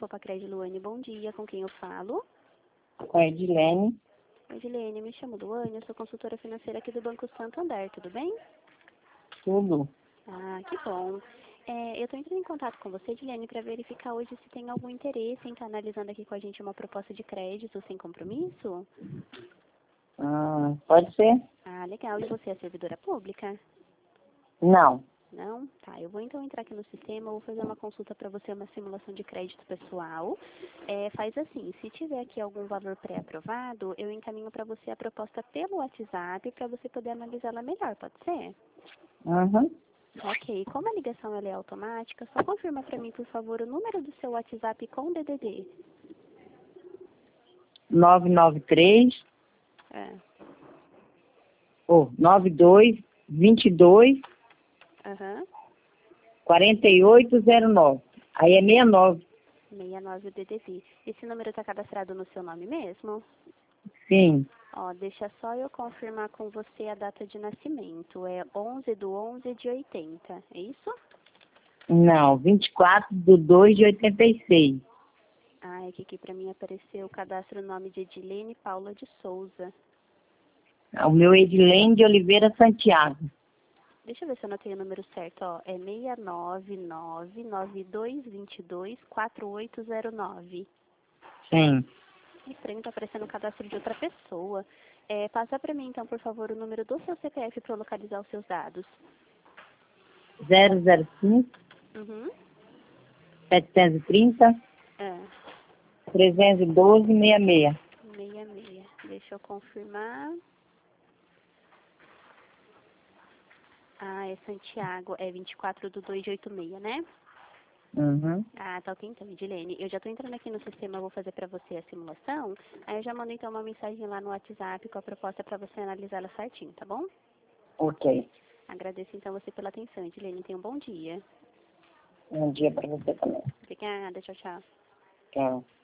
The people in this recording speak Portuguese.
Copacred Luane, bom dia. Com quem eu falo? Com a Edilene. Edilene, me chamo Luane, eu sou consultora financeira aqui do Banco Santander, tudo bem? Tudo. Ah, que bom. Eu estou entrando em contato com você, Edilene, para verificar hoje se tem algum interesse em estar analisando aqui com a gente uma proposta de crédito sem compromisso. Pode ser? Ah, legal. E você é servidora pública? Não. Não? Tá, eu vou então entrar aqui no sistema, eu vou fazer uma consulta para você, uma simulação de crédito pessoal. Faz assim, se tiver aqui algum valor pré-aprovado, eu encaminho para você a proposta pelo WhatsApp para você poder analisá-la melhor, pode ser? Uhum. Ok, como a ligação ela é automática, só confirma para mim, por favor, o número do seu WhatsApp com DDD. 993, É. 92 22 Aham. 4809. Aí é 69. 69 o DDD. Esse número está cadastrado no seu nome mesmo? Sim. Ó, deixa só eu confirmar com você a data de nascimento. É 11/11 de 80, é isso? Não, 24/2 de 86. Ah, é que aqui pra mim apareceu o cadastro nome de Edilene Paula de Souza. O meu é Edilene de Oliveira Santiago. Deixa eu ver se eu anotei o número certo, ó. É 69992224809. Sim. Estranho, tá aparecendo o cadastro de outra pessoa. Passa pra mim, então, por favor, o número do seu CPF para eu localizar os seus dados. 005 Uhum. 730 É. 312 66. 66. Deixa eu confirmar. Ah, é Santiago. É 24/2 de 86, né? Uhum. Ah, tá ok então, Edilene. Eu já tô entrando aqui no sistema, eu vou fazer pra você a simulação. Aí eu já mando então uma mensagem lá no WhatsApp com a proposta pra você analisar ela certinho, tá bom? Ok. Agradeço então você pela atenção, Edilene. Tenha um bom dia. Bom dia para você também. Obrigada, tchau, tchau. Tchau.